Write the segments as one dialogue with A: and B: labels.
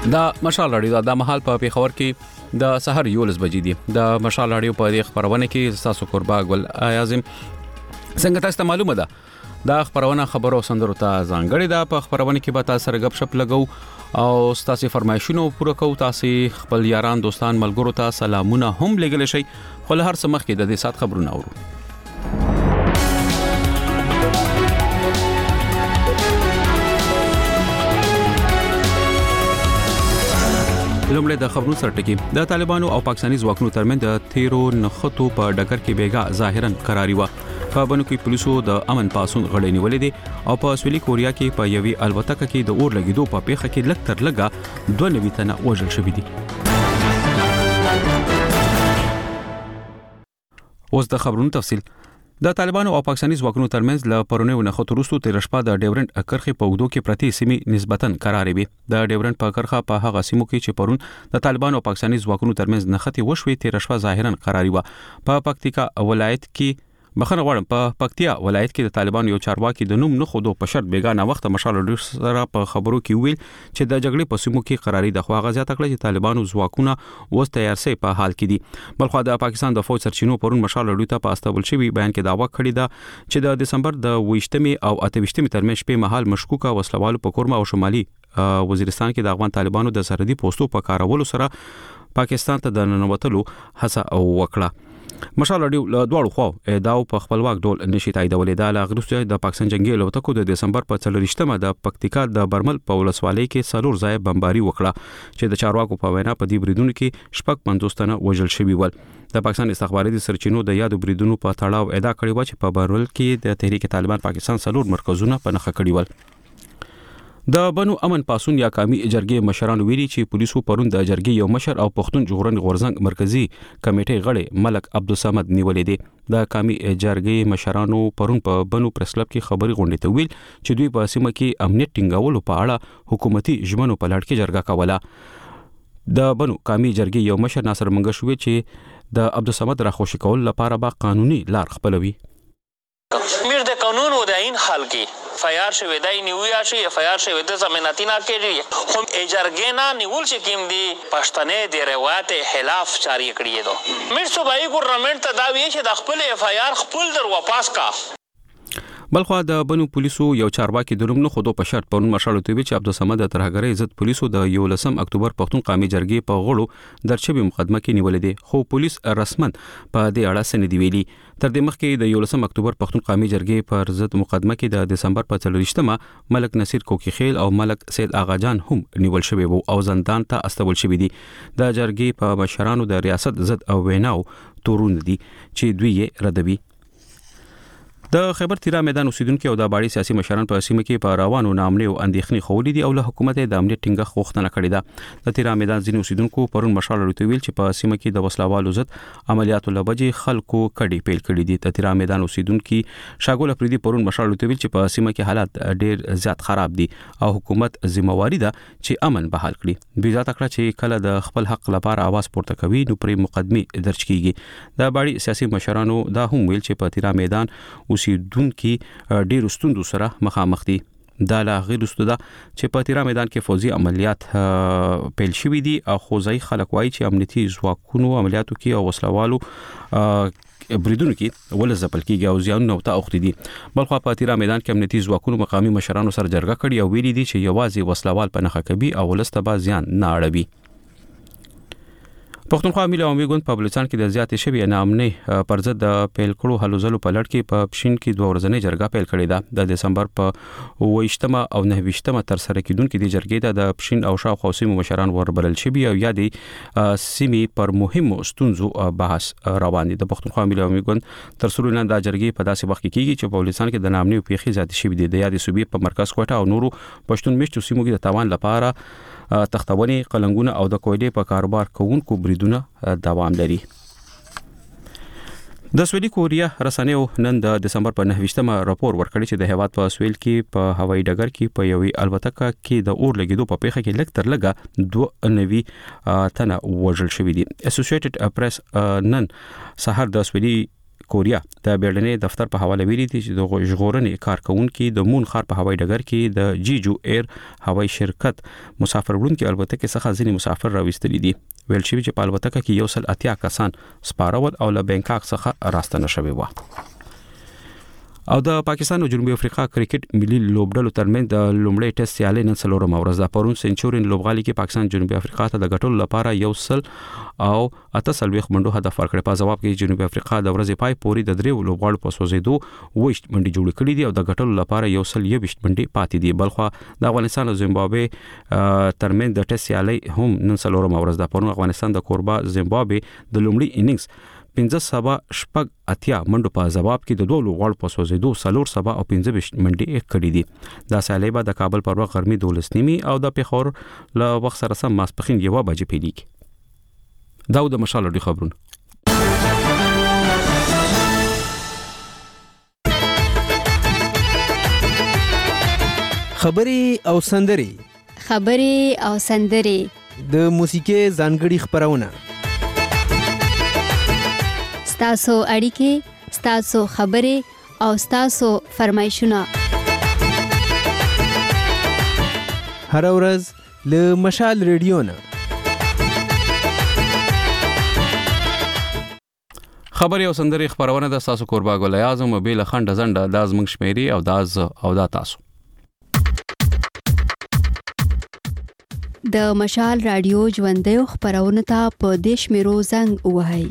A: دا مشال راډیو د مهال په پیښور کې د سحر 11 بجې دي. د مشال راډیو په خبرونه کې تاسو قربا ګل اعظم څنګه تاسو معلومه ده دا خبرونه خبرو سندرو ته ځانګړي ده. په خبرونه کې به تاسو سره غب شپ لګو او تاسو فرمایشونه پوره کوو. تاسو خپل یاران دوستان ملګرو ته سلامونه هم لګل شي. خو له هر څه مخکې د دې سات خبرونه اورو. لومړی د خبرونو سرټکی د طالبانو او پاکستاني ځواکونو ترمنځ د تیرو نخټو په ډګر کې بیګا ظاهرا قراری و. په بنو کې پولیسو د امن پاسون غړې نیولې دي او په سویلي کوریا کې په یوې الوتکه کې د اور لګیدو په پیښه کې لږ تر لږه 92 تنه وژل شوي دي. اوس د خبرونو تفصیل. د طالبانو او پاکستاني ځواکونو ترمنځ له پرونی ونخت وروسته تیر شپه د ډیورنډ کرښې په وګړو کې پرتی سیمې نسبتاً قرارې وي. د ډیورنډ په کرښه په هغه سیمو کې چې پرون د طالبانو او پاکستاني ځواکونو ترمنځ نښتې وشوي تیر شپه ظاهرا قرارې و. په پکتیکا ولایت کې بخنه غواړم په پکتیا ولایت کې د طالبانو یو چارواکي د نوم نه خودو په شرط بیګانه وخت مشال ډیر سره په خبرو کې ویل چې د جګړې په سیمو کې قرارې د خواغه زیاته کړې چې طالبانو ځواکونه اوس تیار سي په حال کې دي. بلخو د پاکستان د فوج سرچینو پرون مشال ډیو ته په استبل شوی بیان کې داوا کړی دا چې د دسمبر د 28 او 28 ترمنځ شپې مهال مشکوکه وسلوالو په کورما او شمالي وزیرستان کې د افغان طالبانو د سرحدي پوسټو په کارولو سره پاکستان ته د ننوتلو هڅه وکړه. مشال ډیو له دواړو خوا دا په خپلواک ډول نشي تاییدولې. دا له غرسته د پاکستان جنگي الوتکو د دسمبر په 4مه د پکتیکا د برمل په ولسوالۍ کې سلور ځای بمباري وکړه چې د چارواکو په وینا په دې بریدونو کې شپږ 50 تنه وژل شوي ول. د پاکستان استخباراتي سرچینو د یادو بریدونو په تړاو ادعا کړې و چې په برمل کې د تحریک طالبان پاکستان سلور مرکزونه په نخښه کړي ول. د بنو امن پاسون یا قومي جرګې مشران ویلي چې پولیسو پرون د جرګې یو مشر او پښتون جغرافي غورزنګ مرکزی کمیټې غړي ملک عبدالصمد نیولې دي. د قومي جرګې مشرانو پرون په بنو پریس کلب کې خبري غونډه ته ویل چې دوی په سیمه کې امنیت ټینګولو په اړه حکومتي ژمنو په لړ کې جرګه کوله. د بنو قومي جرګې یو مشر ناصر منګش وی چې د عبدالصمد راخوشي کول لپاره به قانوني لار خپلوي.
B: میر د قانون و د این حال کې فیار شوی دای نیویا شي فیار شوی د ضمانتینا کې خو اجرګینا نیول چې کیم دی پښتنې د روایت خلاف جاری کړی دو میر صوبایي ګورنمنت ته دا وی چې د خپل فیار خپل در واپس کا.
A: بلخو د بنو پولیسو یو چارواکي د نوم نه خودو په شرط پرون مشال توی چې عبدالصمد د ترهګرۍ ضد پولیسو د 11 اکتوبر پښتون قومي جرګې په غړو درچبي مقدمه کې نیولې دي. خو پولیس رسمن په دې اړه سند دی ویلي. تر دې مخکې د 11 اکتوبر پښتون قومي جرګې پر ضد مقدمه کې د دسمبر په 4مه ملک نصیر کوکی خیل او ملک سید آغا جان هم نیول شوی وو او زندان ته استول شوی دي. د جرګې په مشرانو د ریاست ضد او ویناو تورون دي چې دوی یې ردوي. د خیبر تیرا میدان اوسیدونکو او د باړي سیاسي مشران په سیمه کې په روانو نامنې او اندېښنې خولې دي او له حکومت د امنیت ټینګه غوښتنه کړې ده. د تیرا میدان ځینې اوسیدونکو پرون مشال ډیو ویل چې په سیمه کې د وسلوالو ضد عملیاتو لبجې خلکو کډي پیل کړې دي. د تیرا میدان اوسیدونکو شاګول افریدي پرون مشال ډیو ویل چې په سیمه کې حالات ډېر زیات خراب دي او حکومت ذمہواری ده چې امن بحال کړي. دوی ځا تکړه چې کله د خپل حق لپاره आवाज پورته کوي نو پرې مقدمه درج کیږي. د باړي سیاسي مشرانو دا هم ویل چې په تیرا میدان اوسیدونکو ډیر ستوندو سره مخامخ دي. دا لا غیر ستوده چې په تیرا میدان کې فوزي عملیات پیل شوي دي او خوځي خلک وایي چې امنیتي ځواکونو عملیاتو کې او وسلوالو بریدونو کې ول زپل کېږي او زیان نو ته اوختي دي. بلخو په تیرا میدان کې امنیتي ځواکونو مقامي مشرانو سره جرګه کړې او ویلي دي چې یوازې وسلوال په نخښه کوي او ولسته به زیان نه اړوي. پښتونخوا ملي عوامي ګوند په بلوچستان کې د زیاتې شوی نامنې پر ضد د پیل کړو هلو ځلو په لړ کې په پښین کې 2 ورځې جرګه پیل کړې ده. د دسمبر په 28 او 29 تر سره کېدونکو د جرګې د پښین او شاوخوا سیمو مشران وربلل شوي او یا د سیمې پر مهمو ستونزو بحث روان دي. د پښتونخوا ملي عوامي ګوند تر څو نن د جرګې په داسې وخت کې کېږي چې په بلوچستان کې د نامنې پیښې زیاتې شوي دي. د یادې صوبې په مرکز کوټه او نورو پښتون میشتو سیمو کې د تاوان لپاره تختونې قلنګونه او د کویلې په کاروبار کوونکو بریدونه دوام لري. د سویلي کوریا رسنیو نن د دسمبر په 29مه راپور ورکړی چې د هیواد په سویل کې په هوایي ډګر کې په یوې الوتکه کې د اور لګیدو په پیښه کې لږ تر لږه 92 تنه وژل شوي دي. اسوسییټډ پریس نن سحر د سویلي کوریا د بیړنۍ دفتر په حواله ویلي دي چې د ژغورنې کارکونکو د مون خار په هوایي ډګر کې د جیجو ایر هوایي شرکت مسافر وړونکو الوتکې څخه ځینې مسافر راوستلي دي. ویل شوی چې په الوتکه کې 180 کسان سپارول او له بانکاک څخه راستنه شوي و. او د پاکستان او جنوبي افریقا کرکټ ملي لوبډلو ترمنځ د لومړی ټیسټ سیالي نن څلورم ورځ ده. پرون سنچورین لوبغالي کې پاکستان جنوبي افریقا ته د ګټلو لپاره 100 او 88 منډو هدف ورکړ. په جواب کې جنوبي افریقا د ورځې پای پورې د دریو لوبغاړو په سوزیدو 20 منډي جوړ کړې دي او د ګټلو لپاره 120 منډي پاتې دي. بلخو د افغانستان او زیمبابوې ترمنځ د ټیسټ سیالي هم نن څلورم ورځ ده. پرون افغانستان د کوربا زیمبابوې د لومړي اننګز 15 منډو په جواب کې د دوه لوبغاړو په سوزیدو 4 او 15 منډي کړې دي. دا سیالي به د کابل پر وخت غرمې 12 او د پیښور له وخت سره سم ماسپخین 1 بجې پیلېږي. دا د مشال لري خبرونه.
C: خبري او سندري د موسیقي ځانګړي خبرونه.
D: ستاسو اړیکې، ستاسو خبرې او ستاسو فرمایشونه
C: هر ورځ له مشال ریډیو نه.
A: خبري او سندري خبرونه د تاسو کوربا ګل اعظم بیل خنډ زنده د ازمن شمیري او د تاسو
D: د مشال رادیو ژوندې خبرونه ته په دیش میرو زنګ وهاي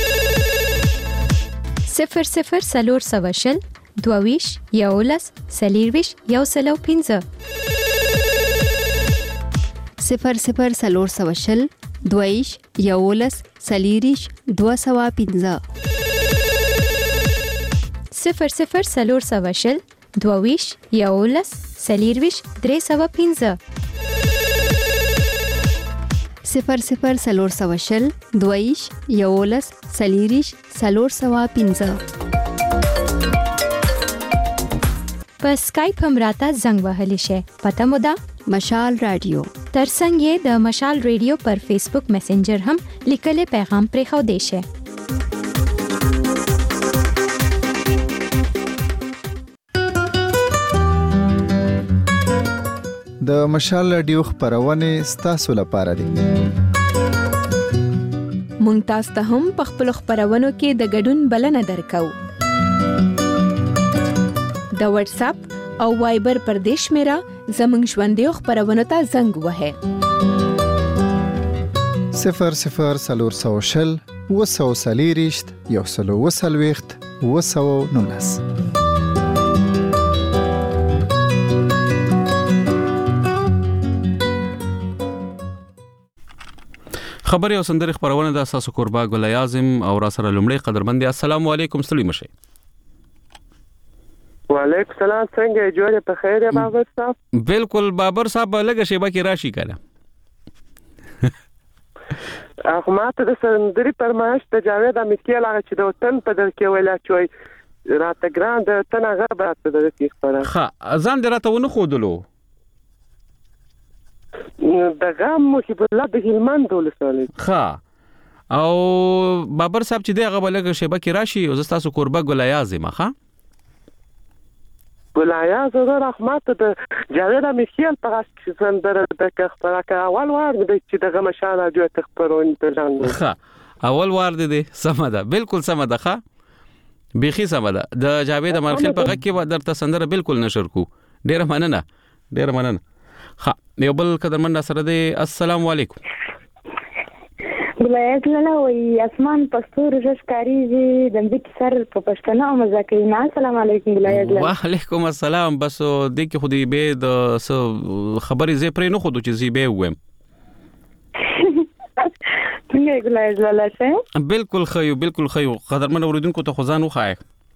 E: 00 سلور سواشل دوویش یولس سلیرویش یوسلو 15
D: 00 سلور سواشل دوویش یولس سلیریش 215
E: 00 سلور سواشل دوویش یولس سلیرویش 315
D: 00 سلور سواشل دویش یولس سلیریش 415
E: په سکایپ هم راته زنګ وهلی شي. پته مو ده
D: مشال رادیو.
E: ترڅنګ یې د مشال رادیو پر فیسبوک میسنجر هم لیکل پیغام پرې خو دی شي.
F: د مشال رادیو خبرونه ستاسو لپاره دي.
E: مونږ تاسو ته هم په خپل خبرونو کې د ګډون بلنه درکو. د واتس اپ او وایبر پر دیش میرا زمنګ ژوندې خبرونه ته زنګ وهه
F: 00 سلور سوشل وسو سلیریشت یوسلو وسلويخت وسو نونس.
A: خبري او سندري خبرونه د اساسو کوربا ګل اعظم او را سره لومړی قدرمند. السلام علیکم ستړي مشه.
G: وعلیکم السلام. څنګه جوړه په خیر یا بابر صاحب؟
A: بالکل بابر صاحب لګه شیبه کې راشي کنه.
G: هغه ماته د سندري پرمایش د جاوید امیتکیل هغه چې د وطن په در کې ویلا چوي راته ګران د تنه غبره د دې خبره.
A: ها ځان دراته ونه خودلو.
G: د غام محب الله د هلمند ولسوالۍ.
A: ها او بابر صاحب چې دغه بلګه شیبه کې راشي او زستاسو کوربا ګل اعظم ښا
G: ګل اعظم رحمت د جاوید امیتکیل په اس سندره د خبره کا اول وار د چې دغه مشال راډیو ته خبرونه پېژاند.
A: ها اول وار دې سم ده بالکل سم ده. ښا بيخي سم ده. د جاوید امرخیل په غږ کې درته سندره بالکل نشر کو. ډیر مننه. ها یو بل قدرمن سره دی. السلام علیکم.
H: ګلایز لاله وی اسمان پستور ژشکاری د دې سر په پښتنه او مزاکینا. السلام علیکم ګلایز لاله.
A: وعلیکم السلام. بس د کې خو دې به د خبرې زی پرې نه خو چې زی به ویم.
H: څنګه ګلایز لاله شه؟
A: بالکل خیو قدرمن اوریدونکو ته خو ځان وخای.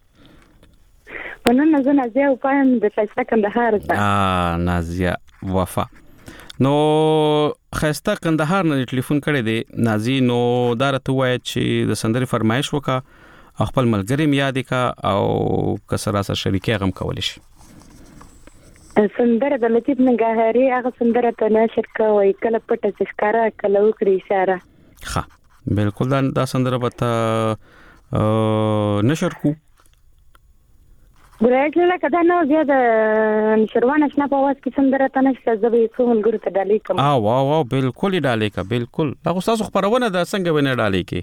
H: ونن زه نازیه او پایم د خسته کندهار ته.
A: نازیه وفا. نو خسته کندهار نه ټلیفون کړی دی نازی. نو دارته وای چې د سندري فرمایش وکا خپل ملګری میاد کا او کسره سره شریکي غم کول شي.
H: سندره د لطیف نګهاري هغه سندره ته نشر کوي کله پټه ښکارا کله وکړي اشاره.
A: ها بالکل دا سندره پتا نشر کو
H: ګرایټ له کدا نو بیا د شروان آشنا په واس کې سندره ته نشته زبې څو ملګرو ته ډالې کوم
A: واو بالکل ډالې کا بالکل هغه تاسو خبرونه د څنګه ونه ډالې کې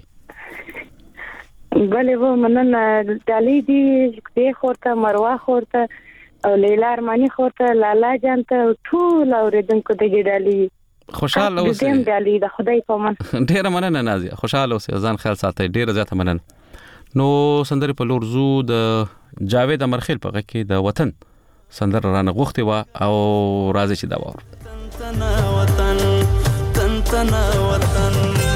H: بلې و منن ډالې دي د خورته مروه خورته او لیلا ارمانی خورته لالا جان ته ټول اوریدونکو د ډالې
A: خوشاله اوسئ
H: دې ډالې د خدای په من
A: ډیر مننه نازیه خوشاله اوسئ ځان خیال ساتئ ډیر زیاته مننه نو سندره په لور زو د جاوید امرخیل په غږ کې د وطن سندره رانه غوښتي وا او راځي چې دا وور تنتنا وطن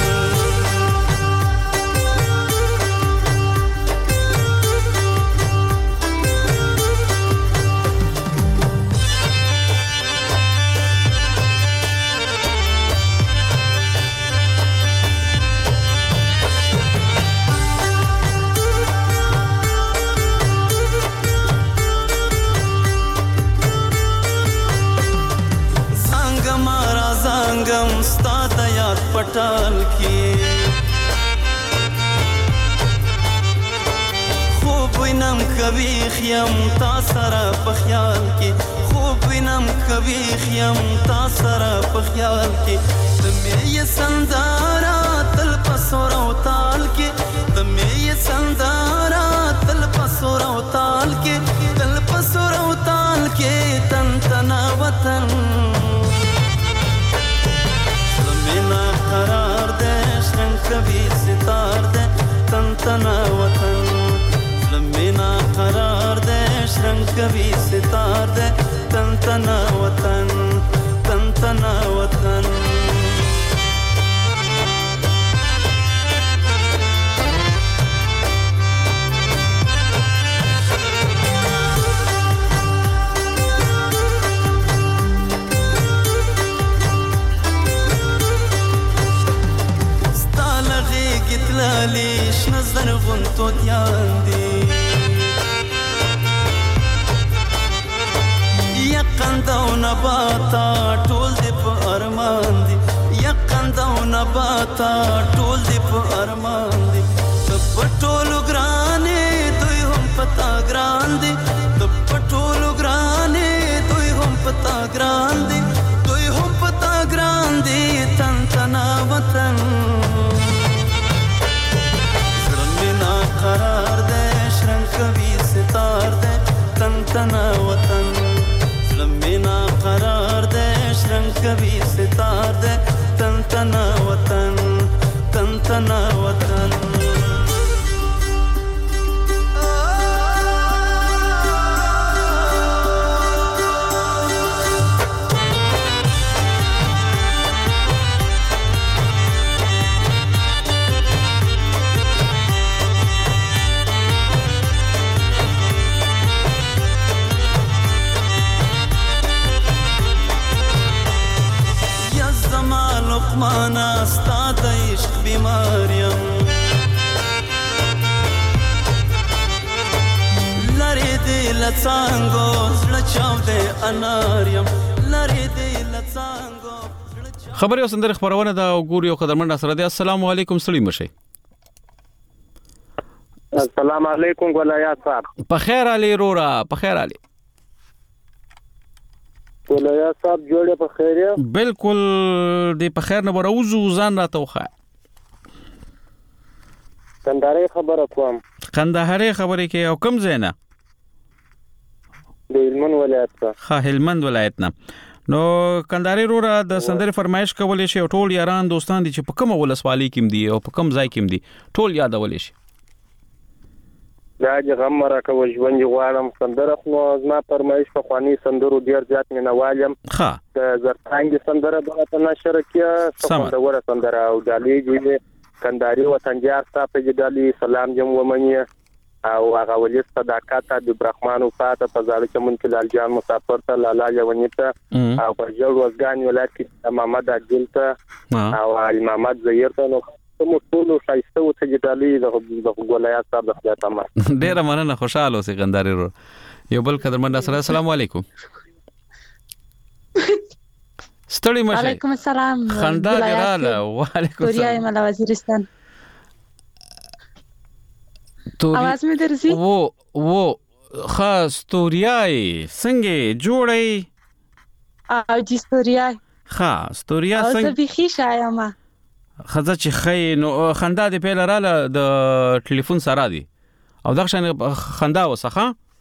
A: पटाल की खूब विनम कभी खियम तासरा पख्याल की खूब विनम कभी खियम तासरा पख्याल की तुम्हें ये संदारा तल पसोरा ताल की तुम्हें ये संदारा तल पसोरा ताल के तल पसोरा ताल के तन तना वतन قرار دے شرن کبھی ستار دے تن تنا وطن لمینا قرار دے شرن کبھی ستار دے تن تنا وطن تن تنا وطن ليش نظر غنطو دياندي يقندا ونباتا طول دي بأرمان دي يقندا ونباتا طول دي بأرمان دي تبطولو گراني دوي هم پتا گراندي تبطولو گراني دوي هم پتا گراندي دوي هم پتا گراندي تن تنا وطن قرار دے شرن کبھی ستار دے تن تنا وطن لمینا قرار دے شرن کبھی ستار دے تن تنا وطن تن تنا وطن مانا استاد عشق بیماریم لری دل څنګه زړه چاو دې اناریم لری دل څنګه خبري او سندره خبرونه دا ګوري او قدرمن سره دي السلام علیکم سړي مشه
G: السلام علیکم ګلایات صاحب
A: په خیر علي رورا په خیر علي
G: ګلایات صاحب جوړه په خیر
A: بالکل دی په خیر نه وروزو ځان راته وخا
G: کندهاري خبره کوم
A: کندهاري خبره کې او کم زینا
G: د هلمند ولایت
A: ها هلمند ولایت نه نو کندهاري رورا د سندره فرمایش کولې شي ټول یاران دوستان دي چې په کومه ولسوالۍ کې دي او په کوم ځای کې دي ټول یادولې شي
G: دا غم راکو ژوند غواړم سندره خو زما فرمایش په خواني سندرو ډیر زیات مینوالم
A: ها
G: زرتانګ سندره د نشر کې څنګه سندره او دالي جوړه کندهاري وطنجار صاحب جدالي سلام جم ومني او هغه ولې صداقت د برحمان او فاته په ځاله کې مونږ لال جان مسافر ته لالا جوانیته او په جوړ وزګان ولایت کې محمد عادل ته او محمد زهیر ته نو کوم ټول شایسته او تجدالي د ولایت صاحب د خدای تمام
A: ډیر مننه خوشاله اوسې کندهاري رو یو بل قدرمن سره السلام علیکم ستړي مشه
I: وعلیکم السلام
A: خندا دراله وعلیکم
I: السلام کوریا ملا وزیرستان आवाज مې درځي
A: و خاص توریای څنګه جوړی
I: او جی ستوریا
A: خاص توریا
I: او
A: څنګه
I: زه بيخي شایم
A: خزه چې خې نو خندا دې پیل رااله د ټلیفون سره دی او دا شان خندا وسخه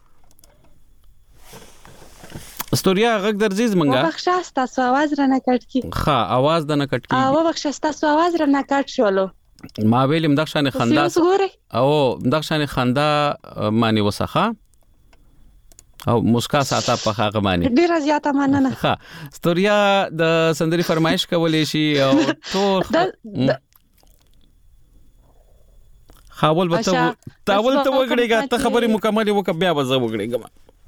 A: ستوریا غږ درځي زمنګا
I: وبخښه تاسو आवाज را نه کټ کی
A: ها आवाज د نه کټ کی
I: وبخښه تاسو आवाज را نه کټ شولو
A: ما ویل مدښ شان خندا او مدښ شان خندا معنی وسخه او مسکا ساته په هغه معنی
I: ډیر زیاته مننه
A: ها ستوریا د سندري فرمایش کولې شي او ټول خاول به تاول ته وګړيګا ته خبري مکمل وک بیا به زه وګړيګم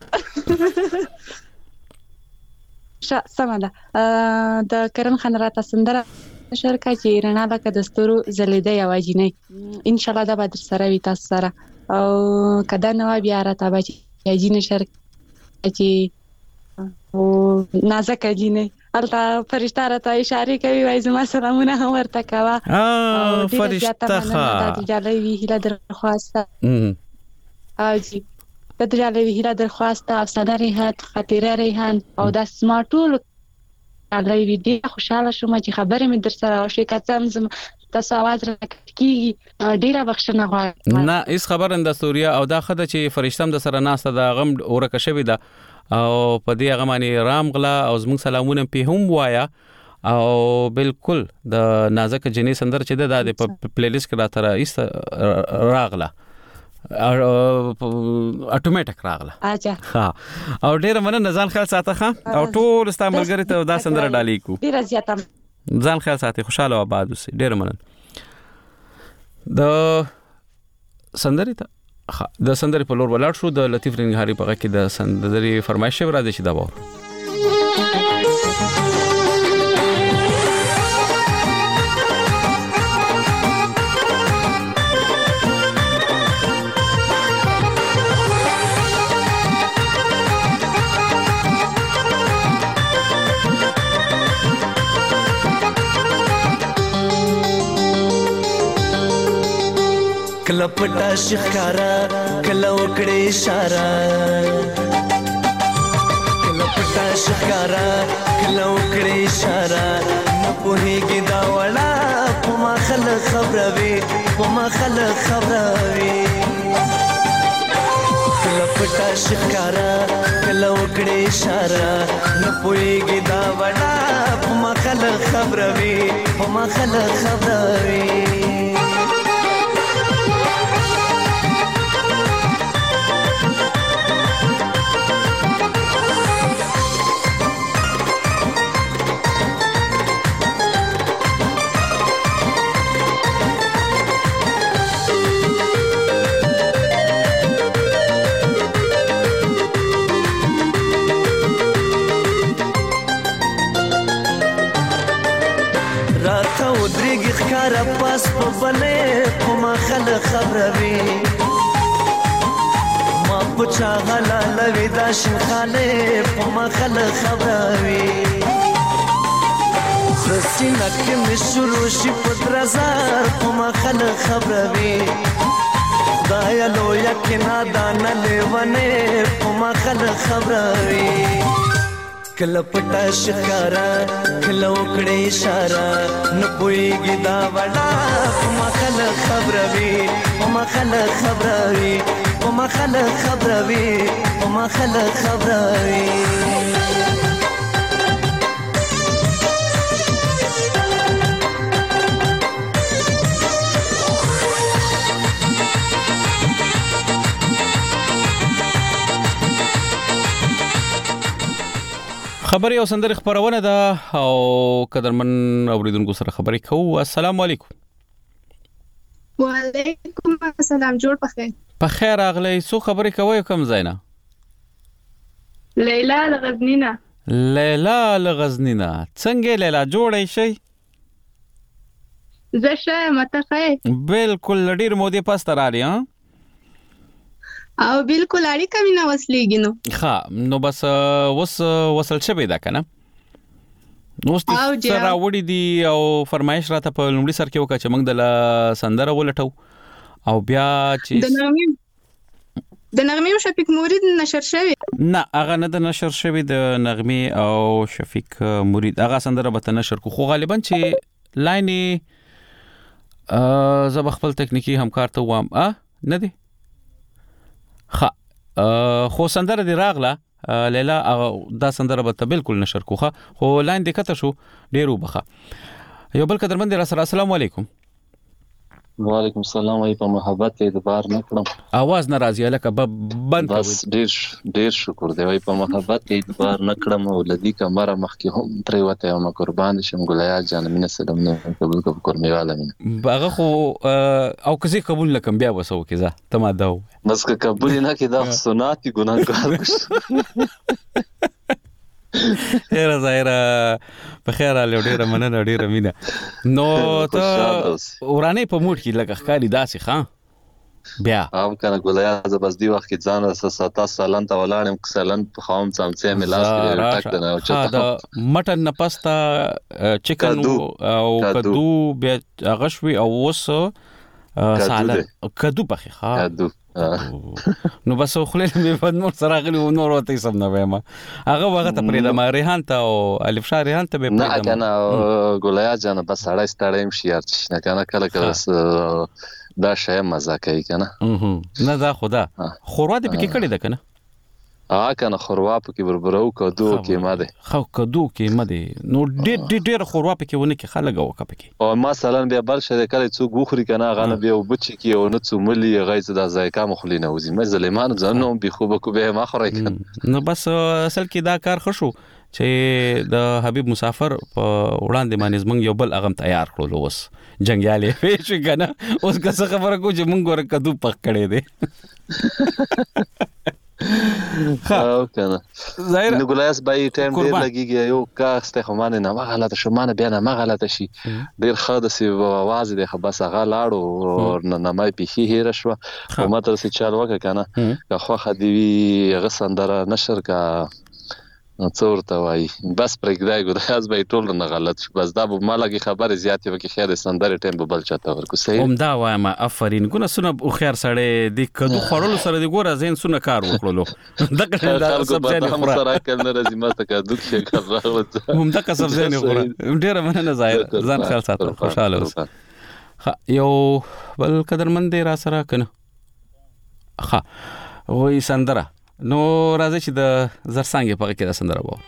I: سمه ده د کرن خان راته سندره شرکه چې رڼا د کدستورو زلیده یواجینه ان شاء الله دا به در سره وي تاسو سره او کدا نو بیا راته به یواجینه شرکه چې او نازک جینه البته فرشتہ راته اشاره کوي وای زما سلامونه هم ورته کاوه
A: فرشتہ
I: د جلوی هله درخواسته اجي د جلوی هله درخواسته افسانه ریحان خاطره ریحان او د سمارټول علی ډیر خوشاله شوم چې خبرې مې در سره او شکایتم تاسو आवाज راکړي ډیره بخښنه غواړم
A: نه هیڅ خبر اند سوریا او دا خدای چې فرشتم د سره ناسته د غم اورکه شوی دا او په دې هغه باندې رام غلا او زموږ سلامونه په هم وایا او بالکل د نازک جنې سندر چې د پلی لیست کې راته راغله اتوماتیک راغله
I: اچھا
A: ها او ډیر مننه ځان خیال ساته ها او ټول استعمالګری ته دا سندر ډالې کو
I: ډیر زیاته
A: ځان خیال ساتي خوشاله او آباد اوسئ ډیر مننه د سندري ته د سندري په لور ولاړ شو د لطیف رنګهاري په کې د سندري فرمایش راځي چې دا وره
J: کله پټا شخارا کله وکړې اشاره کله پټا شخارا کله وکړې اشاره نه پوهیږي دا وړا کومه خلک خبروي کومه خلک خبروي کله پټا شخارا کله وکړې اشاره نه پوهیږي دا وړا کومه خلک خبروي کومه خلک خبروي پاس په بلې کومه خلک خبروي ما پچا غلا لوي دا شخاله کومه خلک خبروي سسینه کې مشرو شي پدرزار کومه خلک خبروي دا یلو یقینا دان لیونه کومه خلک خبروي کله پټا شکارا کله وکړې اشاره نه پويږي دا وړا کومه خلک خبروي کومه خلک خبروي کومه خلک خبروي کومه خلک خبروي
A: خبري او سندري خبرونه ده او قدرمن اوریدونکو سره خبري کوو السلام علیکم
K: وعلیکم السلام جوړ پخیر
A: په خیر اغلی سو خبري کوي کوم زینا
K: لیلا لغزنینا
A: څنګه لیلا جوړې شي
K: زشه متخه
A: بالکل ډیر مودې پاس ترالي ها
K: او بالکل اړیکه مې نه وسلېږي نو
A: ها نو بس وصل شوی دا کنه نو سره وړي دي او فرمایش راته په لومړي سر کې وکړه چې موږ د سندره ولټو او بیا چې
K: د نغمې شفیق مرید نشر شوی
A: نه هغه نه د نشر شوی د نغمې او شفیق مرید هغه سندره به نشر کو خو غالبا چې لاینې زب خپل تکنیکی همکار ته وام نه دی خو سندره دی راغله لیلا دا سندره به بالکل نشر کوخه خو لاین د کته شو ډیرو بخه یو بل قدرمن دی سره السلام علیکم
L: وعلیکم السلام ای په محبت اعتبار نکړم
A: आवाज ناراضی لکه بند
L: بس ډیر شکر دی ای په محبت اعتبار نکړم او لدی کمره مخکې هم ترې وته او قربان شم ګلیا جان مين سلام نه قبول کوم میواله مين
A: هغه خو او کزي قبول لکم بیا وسو کیزه تما داو
L: بس که قبول نه کیدا سناتي ګناګار
A: هر ظاهر په خیر له ډیره مننه ډیره مینه نو ته ورانه په موټ کې لکه ښکاری داسې ښا بیا
L: هم کنه ګولیا ز بس دی وخت کې ځان 7 سالان ته ولاړم کسلن په خام څمڅه ملاس کې ټک نه او چته
A: دا مټن نه پستا چکن او کدو بیا غشوي او وس سالن کدو پخې ښا
L: کدو
A: نو بس خلل می په نور سره غلی و نور وته سم نه وایم هغه وخت ته پرې د ما ریحان ته او الف شاه ریحان ته به
L: نه کنه ګولیا جان بس اړای ستړیم شي نه کنه کله دا شی مزه کوي کنه
A: نه دا خدا خوروا دې پکې کړی ده کنه
L: کنه خوروا پکې بربرو کدو کې ماده
A: خو کدو کې ماده نو ډېر خوروا پکې ونه کې خلک وکه پکې
L: او مثلا بیا بل شه کله څو غوخري کنه غنه بیا وبچ کې او نه څو ملي غیز د ذایقه مخلینه وزي مزلیمان ځنو به خو به کو به ما خوري کنه
A: نو بس اصل کې دا کار خشو چې د حبیب مسافر په وړاندې باندې زمنګ یو بل اغم تیار کړو اوس جنگیالي فیش کنه اوس که څه خبره کو چې مونږ ور کدو پک کړي دي
L: کنه ظاهر نو ګلاس بای ټایم ډیر لګیږي یو کاسته خو مانه نه غلطه شو مانه بیا نه غلطه شي ډیر خاصه سی आवाज دی خو بس هغه لاړو نه مې پیخي هیر شو او ماته سې چال وکه کنه خو خدي غسندره نشر کا څور ته وای بس پرګدای ګورخاز به ټول نه غلط شو بس دا به مالګي خبره زیاتې وکي خیر سندره ټیم به بل چاته ورکو صحیح
A: دا وایم افرین ګونه سونه او خیر سړی د کدو خورلو سره د ګوره زین سونه کار وکړلو دغه دا سبزی نه خورا
L: سره کله راځي ما ته کدو کې کار راوځه
A: هم دغه سبزی نه خورا ډیره مننه ظاهر ځان خیال ساتل خوشاله اوسه یو بل قدرمن را سره کنه وای سندره نو راځي چې د زرسانګې په کې دا سندره وو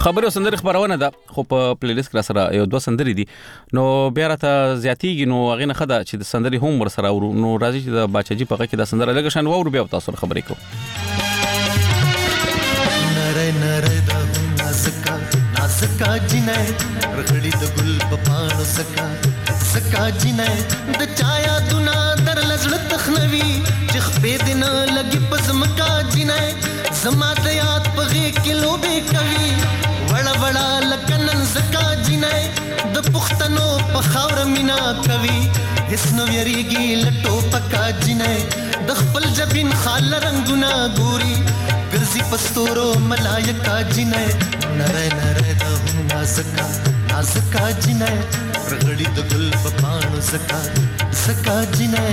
A: خبري او سندري خبرونه ده خو په پلی لیست کې سره یو 2 سندري دي نو بیا راته زیاتیږي نو غینه خدا چې د سندري هم ور سره ورو نو راځي چې د باچاجي په کې د سندره لګ شان وور بیا تاسو خبرې کو
J: نره نره د نازکا نازکا جنې رخړې د ګل په پاڼو سکا سکا جنې د چایا دنا در لزړ تخنوي چې خپې دین لګي پزمکا جنې زما د یاد په غې کلو به کوي وړا وړا لکنن زکا جنې د پښتنو په خاور مینا کوي هیڅ نو یریږي لټو پکا جنې د خپل جبین خال رنگونه ګوري ګرځي پستورو ملایکا جنې نره نره د نازکا نازکا جنې رغړی د ګل په پاڼو زکا زکا جنې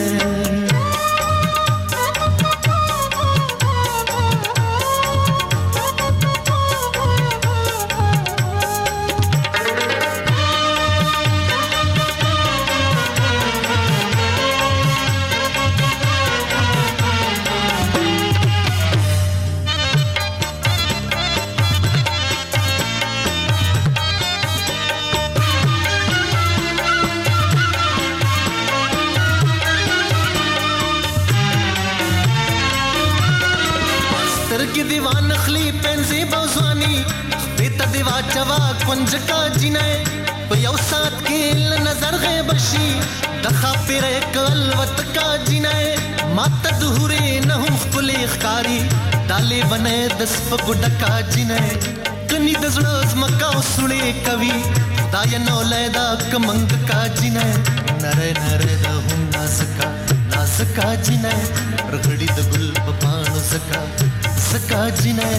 J: دیوان خلی پنځي بوزواني بیت دیوا چوا کنج کا جنې په یو سات کې نظر غیب شي د خاطر کل وت کا جنې مات دهوري نه هم خپل ښکاری دالې بنې د سپ ګډکا جنې کني د زړه مکا وسړې کوي خدای نو لیدا کمنګ کا جنې نره نره د هم نازکا نازکا جنې رغړې د ګل په پاڼو زکا زکا جنې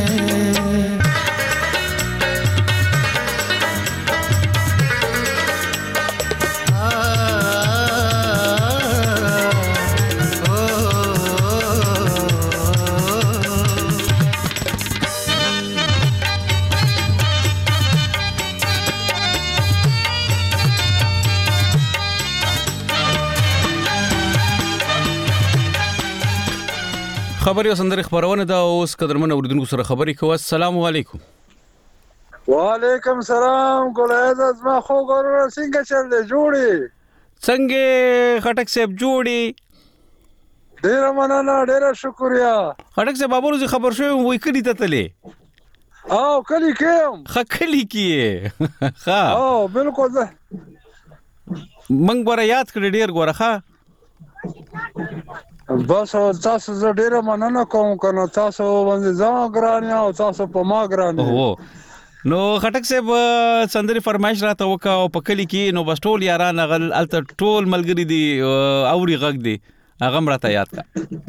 A: خبري او سندري خبرونه دا اوس قدرمن اوردونکو سره خبري کوي. السلام علیکم.
M: وعلیکم سلام. ګولای زما خو ګورو څنګه چل دی جوړي
A: څنګه خټک صاحب جوړي
M: ډیر مننه ډیر شکریا.
A: خټک صاحب بابا روزي خبر شوی وای کړي ته تلې
M: او کلی کوم
A: خکلی کیه ها
M: او بالکل
A: منګ ور یاد کړی ډیر ګوره ها
M: بس تاسو زه ډیره مننه کوم کنه تاسو باندې ځان ګرانیا او تاسو په ما ګرانیا.
A: نو خټک صاحب سندري فرمایش راته وکاو په کلی کې نو بس ټول یاران غل الته ټول ملګری دي اوري غږ دي هغه مرته یاد کا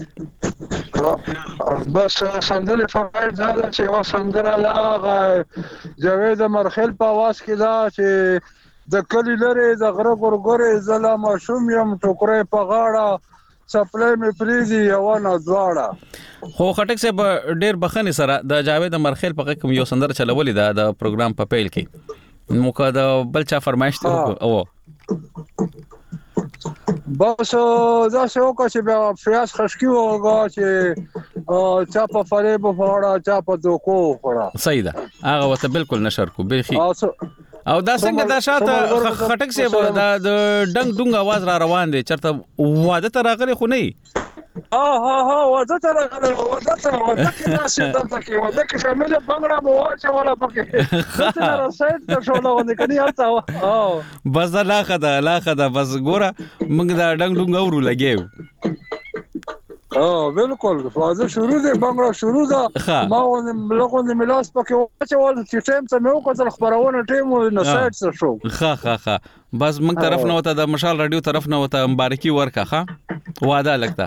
M: بس سندري فرمایش دا چې وا سندره لا جاوید مرخل په आवाज کې دا چې د کلی لري د غره ګورګوري زلا ماشوم يم ټوکرې په غاړه سپلای می پریزي یو نه دواړه.
A: خو خټک صاحب ډیر بخنه سره د جاوید مرخیل په کوم یو سندره چلولې ده د پروګرام په پیل کې موکا د بلچا فرمایش ته او
M: بس دا څه وکړه چې بیا فیاس خشکی وګا چې چا په فریب وړه چا په دوکو وړه.
A: صحیح ده هغه وته بالکل نشر کو بيخي او دا څنګه دا شاته خټک صاحب دا د ډنګ ډنګ आवाज را روان دي چرته واده ته راغلي خو نه
M: ها واده ته راغلي واده کې ناشې دلته کې واده کې شامل بنگړه مو واچ ولا پکې څه رسید ته شو نو نه کني هلته او
A: بس لا خدا بس ګوره موږ دا ډنګ ډنګ اورو لګیو
M: بالکل فازه شروع دي بنگړه شروع ده ما لغونه ملاس پکې واچول چې ټیم ته مې وکړل خبرونه ټیم نو سایت سره شو
A: ها بس موږ طرف نه وته د مشال رادیو طرف نه وته مبارکي ورکا ها واده لګتا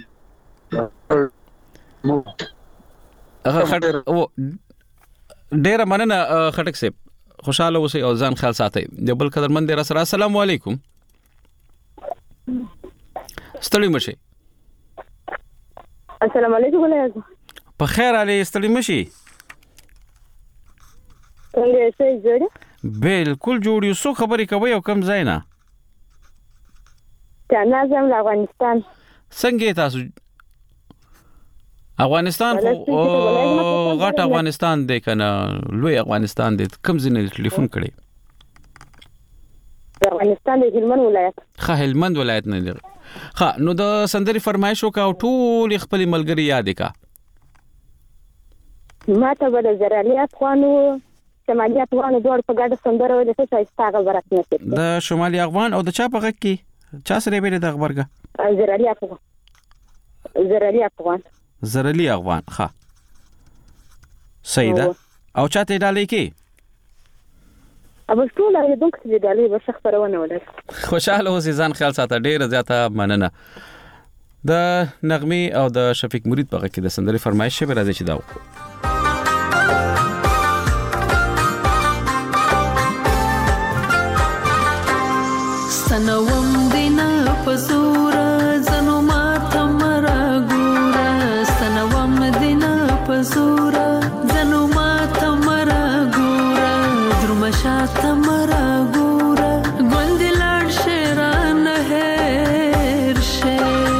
A: ډیر مننه خټک صاحب خوشاله اوسئ او ځان خیال ساتئ د بل قدرمن در سره. السلام علیکم. ستړي مشه.
H: السلام علیکم ولایت
A: په خیر علي ستړي مشي
H: څنګه یې جوړ
A: بالکل جوړ یو څو خبرې کوي او کم ځای نه
H: نظم افغانستان
A: څنګه تاسو افغانستان غټ افغانستان دی کنه لوی افغانستان دی کوم ځای ټلیفون کړي
H: افغانستان د هلمند ولایت
A: خا هلمند ولایت نه دی خا نو د سندري فرمایش وکاو ټول خپل ملګری یاد کا
H: ما ته به د زرالي افغانو شمالي افغانو دوړ په ګډه سندره ویل څه شایسته خبره نه
A: د شمالي افغان او د چا په غږ کې چا سره به د خبرګه زرالي افغان ښه سیدا او چاته ډالې کې
H: ابو ټول هغه دوک چې ډالې به شخص پرونه ولر
A: خوشاله اوسې ځان خیال ساته ډېر زیاته مننه د نغمه او د شفیق مرید په غږ کې د سندري فرمایش به راځي چې داو
N: سنوم دینا پزور زنو ما تمرا ګورا سنوم دینا پزور زنو ما تمرا ګورا درمشا تمرا ګورا ګوندلار شیران هر شه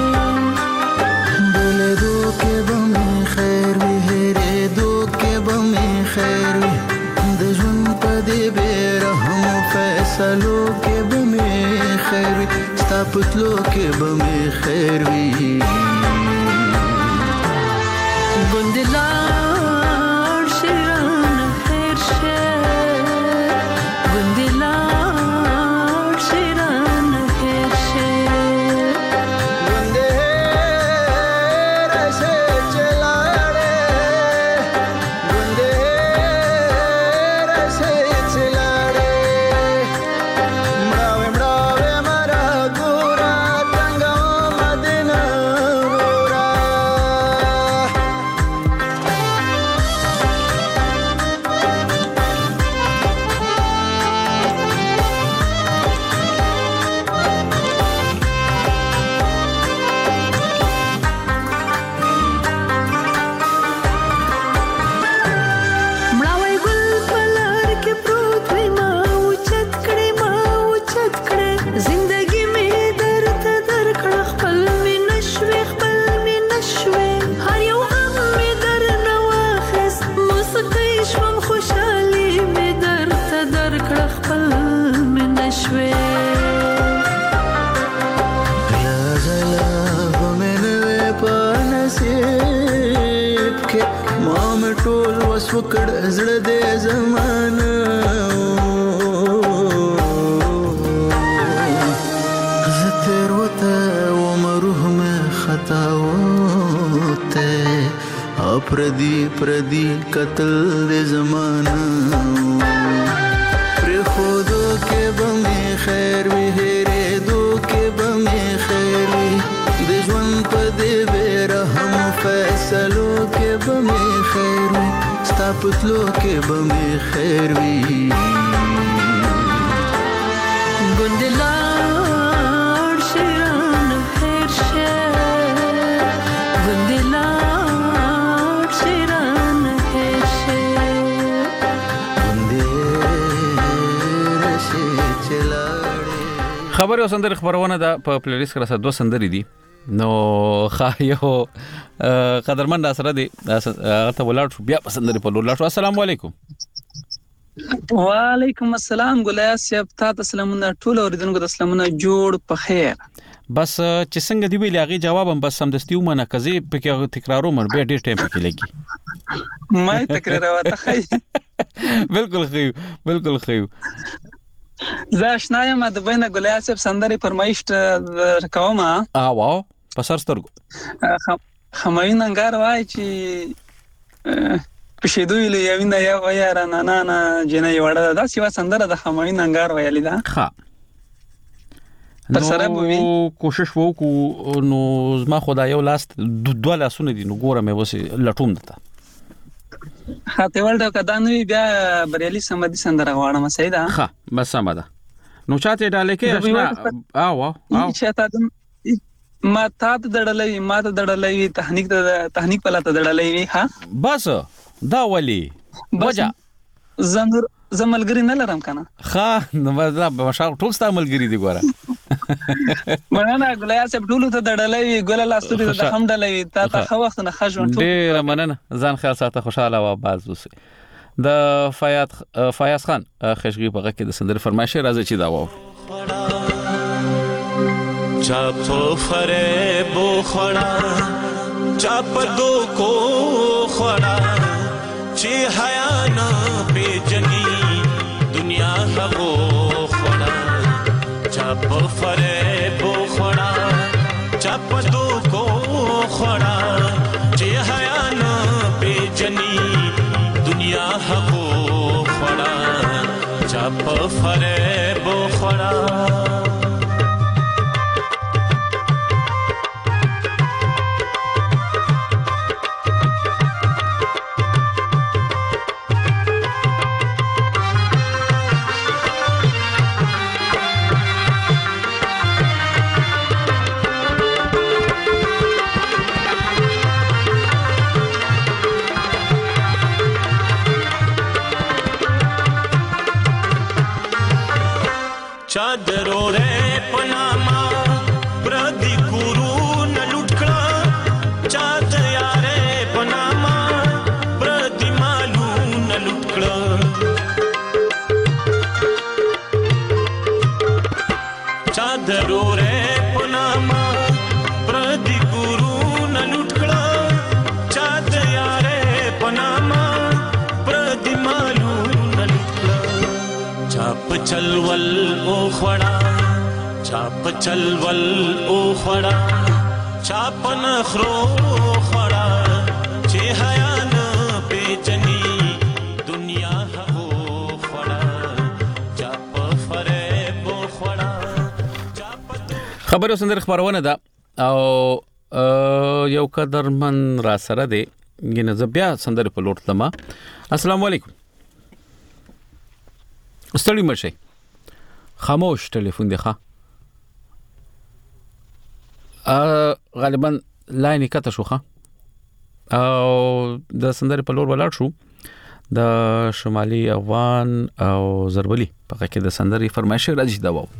J: بوله دو کې بم خیر وی هره دو کې بم خیر وی د ژوند په دې بیرهم فیصلو کې بم خیر وی ستا پتلو کې بم خیر وی
N: ګوندلار شیران هر شه ګوندلار شیران هر شه
J: ګوندهر سے چلاړې ګوندهر سے چلاړې مړاوې مرا ګورا څنګه مدینه ګورا
N: مړاوی ګل پلار کې پروت وي ما اوچت کړې زندګي مې درته درکړه خپل مې نشوي هر یو غم مې درنه واخیست موسیقي شوم خوشحالي مې درته درکړه خپل مې نشوي
J: غلا ومنه په نصیب کې ما مې ټول وس وکړ زړه دې زمانه زتر وته ومروه مې خطا وته پردي قتل دې زمانه پر خودو کې بم خیر وی هره دو کې بم خیر وی د ژوند په دې بیرهم فیصلو کې بم خیر وی ستا پتلو کې بم خیر وی
N: ګوندلار شیران هر شه ګوندلار شیران هر شه
A: خبر او سندري خبرونه ده په پلیلیست کې راځه دوه سندري دي نو خایو قدرمن سره دي ته ولاړ شو بیا په سندري په لور لاړ شو السلام علیکم
O: وعلیکم السلام ګلیا صاحب تاسو سلامونه ټول اوریدونکو ته سلامونه جوړ په خیر
A: بس چې څنګه دی ویل هغه جواب هم بس هم دستیو منه کزي په کې تکرارو مر به ډیر ټایم کې لګي
O: ما تکرار وته خی
A: بالکل خیو
O: زه آشنایم د بینه ګلیا صاحب سندري فرمایش کوم
A: واو په سر سترګو
O: خماین انګار وای چې پښېدوی له یوینه یا وایره نانا جنې وړه دا سیوا سندره د خماین انګار ویلې ده
A: ښه
O: تر سره به
A: کوشش وکړو نو زما خدای یو لاست دوه لاسونه دي نو ګوره مې وسه لټوم دته
O: خاطه ولډه کدانوي بیا بریالي سمدي سندره غواړم سیدا
A: ښه بس سم ده نو چاته ډاله کې آشنا واو
O: چاته ما ته دړلې تخنیک په لاته دړلې ها
A: بس دا ولي وجه
O: زملګری نه لرم کنه
A: ښه نو مطلب مشاو ټول ستا ملګری دي ګوره
O: مننه ګلیا صاحب ټولو ته ډډلوي ګل لاستوري ته هم ډډلوي تا ته خو وخت نه خژون
A: ډیر مننه ځان خیال ساته خوشاله او باز اوسه د فیاض خان خشګي په غږ کې د سندر فرمایش راځي چې دا و
J: چاپ فریب خړا چاپ دو کو خړا چې حیا نه پیجنی دنیا هغو خړا چاپ فریب خړا چاپ دو کو خړا چې حیا نه پیجنی دنیا هغو خړا چاپ فریب خړا चादरो रे पनामा प्रदी कुरू न लुटकड़ा चाद यारे पनामा प्रदी मालू न लुटकड़ा चादरो रे पनामा प्रदी कुरू न लुटकड़ा चाद यारे पनामा प्रदी मालू न लुटकड़ा चाप चलवल ओ खड़ा चाप चलवल ओ खड़ा चाप नखरो खड़ा चे हया न बेचनी दुनिया हो खड़ा चाप फरेब खड़ा
A: خبرو سندر خبرونه ده او یو قدرمن را سره دی ګینه ز بیا سندر په لوټ لمه السلام علیکم ستړي مرشي خاموش ټلیفون دی ښا غالبا لاین کته شو ښا او د سندر په لور ولاړ شو د شمالي افغان او زربلی په کې د سندري فرمایش راځي دا و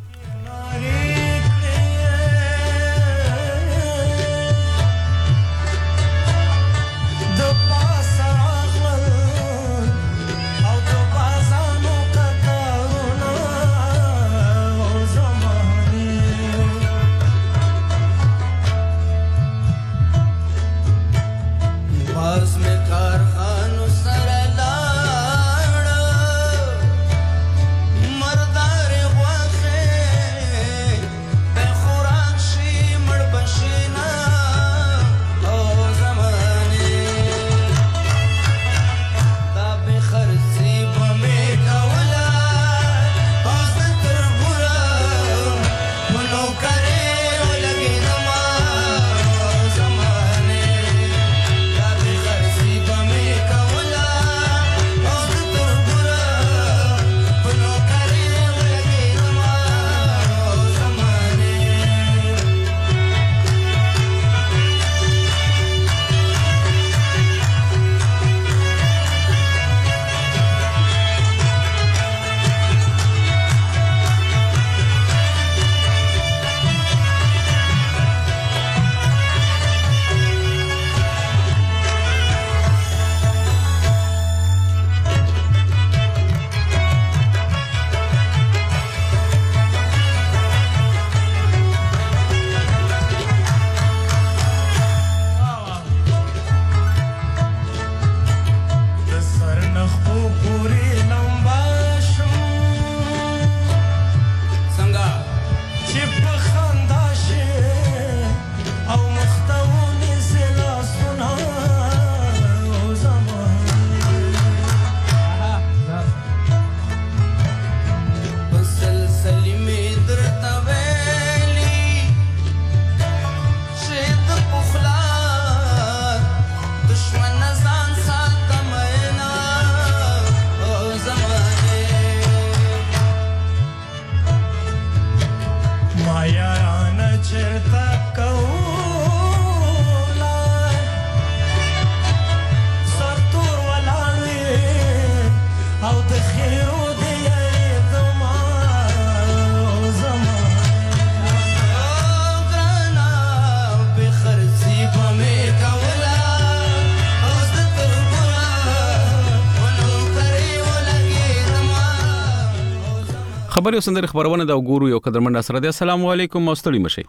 A: خبر یو سندره خبرونه دا وګورو یو قدرمن سره دی. السلام علیکم مستړي مشي.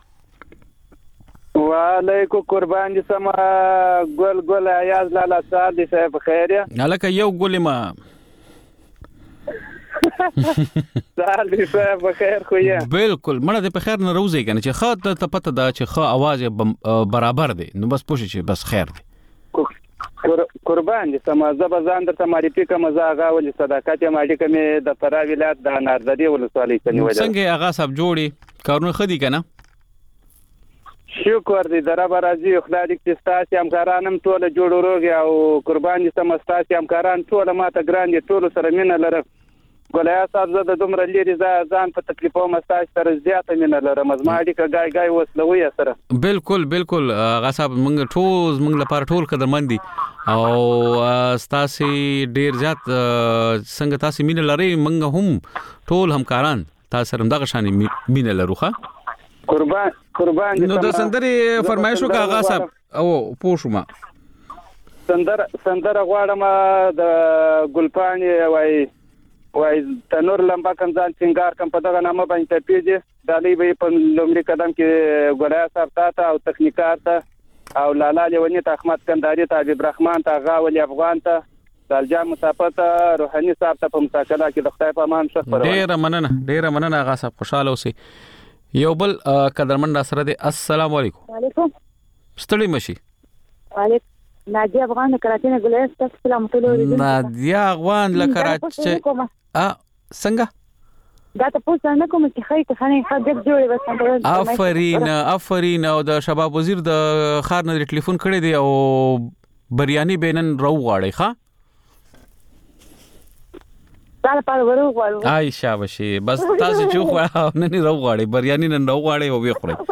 P: وعلیکم قربان دي سما ګل ایاز لالا صاحب دي صاحب خیر یا
A: الکه یو ګل ما
P: صاحب دي صاحب خیر خو یا
A: بالکل مړه دې په خیر نه روزي کنه چې خاطر ته پته دا چې خا आवाज برابر دی نو بس پوښی چې بس خیر دی.
P: قربان دي سما زبزان در معرفي کوم زاغه ول صداقت ماډي کوم د فرا ولایت د نارددي ولسوالۍ کني وجه
A: څنګه هغه صاحب جوړي کارونه خدي کنه
P: شکر دې دربه راځي خدای دې چې ستاسو همکارانم ټول جوړ روغ او قربان دي سم ستاسو همکاران ټول ماته ګران دي ټول سره مینه لرم ګولیا صاحب زه د دومره لري ځان په تکلیفو مستاج سره زیاته مینه لرم زما اړیکه گای وسلوي سره
A: بالکل هغه صاحب موږ لپاره ټول قدرمن دي او ستاسو ډیر زیات څنګه تاسو مینه لري موږ هم ټول همکاران تاسو سره دغه شان مینه لرو ښه
P: قربان
A: نو د سندري فرمایشو کا هغه صاحب او پوښوما
P: سندره غواړم د ګلپانی وای تنور لمبا کنځان سنگار کم په دغه نامه باندې پیږي دالي به په لومړي قدم کې ګولیا صاحب ته او تخنیکار ته او لالا لیونی ته احمد کنداری ته حبیب رحمان ته غاول افغان ته دالجا مصافت روحاني صاحب ته په مساکله کې د خدای په امان شکر
A: ډیر مننه هغه صاحب خوشاله اوسئ. یو بل قدرمن سره دی. السلام علیکم.
H: وعلیکم.
A: ستړي مشي.
H: وعلیکم. نادیا افغان کراچۍ نه ګلایس تاسو سلام ټول.
A: نادیا افغان له کراچۍ څنګه
H: دا تاسو نه کوم چې خیته خانه خدای جوړي
A: وسه. افرین او د شباب وزیر د خار نه ټلیفون کړی دی او بریانی بینن رو غاړي ښا
H: تعال په ورو غواړو
A: آی شاباشي بس تاسو چې خو نه رو غاړي بریانی نه رو غاړي او وی خوري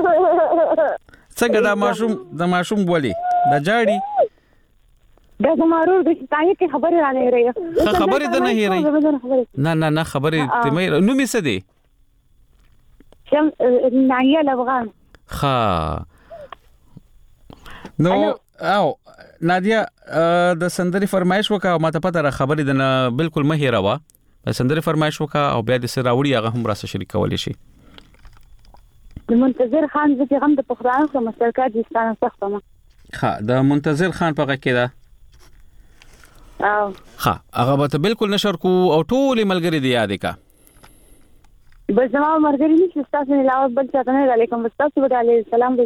A: څنګه دا ماشوم بولی دا جاړي
H: دا زمارو د تاسو کې خبره را نه رہی
A: خبره ده نه هېری نه خبره ته مې نو می څه دی
H: شم نایل افغان
A: نو او نادیا د سندري فرمایش وکا ما ته پته را خبره ده نه بالکل مه هېروا د سندري فرمایش وکا او بیا د سراوړي هغه هم راسه شریک کولای شي.
H: د منتظر خان د پیغام د پخوان سره مشترکات دي ستانه سختمه
A: د منتظر خان په کې ده هغه به بالکل نشر کو او ټول ملګری دی یاد کا
H: بس زما مرګري نشي تاسو نه علاوه بل څه نه علیکم تاسو به علیه السلام